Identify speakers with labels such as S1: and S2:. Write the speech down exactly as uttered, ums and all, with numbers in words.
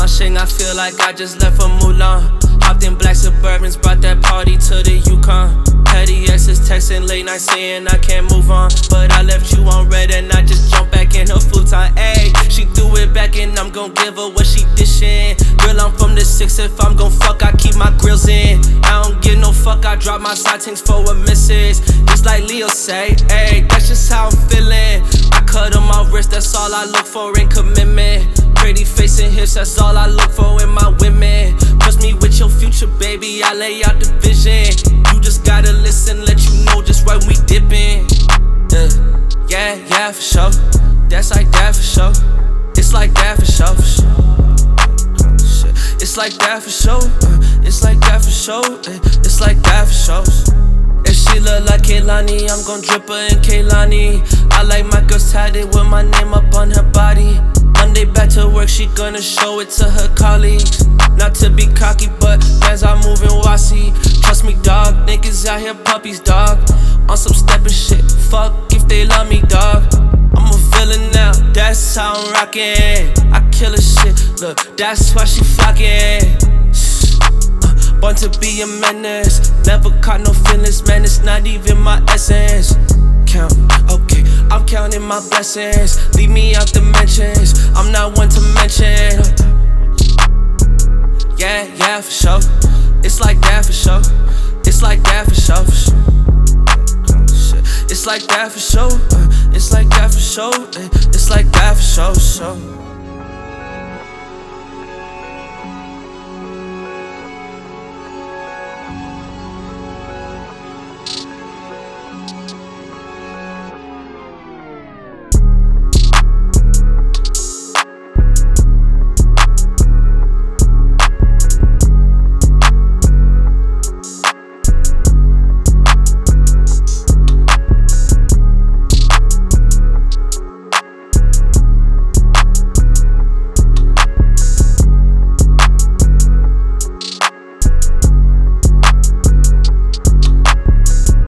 S1: Shing, I feel like I just left from Mulan. Hopped in black Suburbans, brought that party to the Yukon. Petty exes texting late night saying I can't move on, but I left you on red and I just jumped back in her futon. Ayy, she threw it back and I'm gon' give her what she dishin'. Girl, I'm from the six, if I'm gon' fuck, I keep my grills in. I don't give no fuck, I drop my side tanks for a missus. Just like Leo say, ayy, that's just how I'm feelin'. I cut on my wrist, that's all I look for in commitment. Pretty face and hips, that's all I look for in my women. Trust me with your future, baby, I lay out the vision. You just gotta listen, let you know just when we dippin'. Yeah, yeah, yeah, for sure. That's like that for sure. It's like that for sure, for sure. Shit. It's like that for sure. Uh, it's like that for sure. Uh, it's like that for sure. If she look like Kehlani, I'm gon' drip her in Kehlani. I like my girls tatted with my name up on her body. Monday back to work, she gonna show it to her colleagues. Not to be cocky, but as I move in Wasi. Trust me, dog, niggas out here puppies, dog. On some steppin' shit, fuck if they love me, dog. I'm a villain now, that's how I'm rockin'. I kill a shit, look, that's why she flockin'. uh, Born to be a menace, never caught no feelings, man, it's not even my essence. Count, okay, I'm counting my blessings. Leave me out the mentions, I'm not one to mention. Yeah, yeah, for sure. It's like that for sure. It's like that for sure, for sure. It's like that for sure. It's like that for sure. It's like that for sure, sure.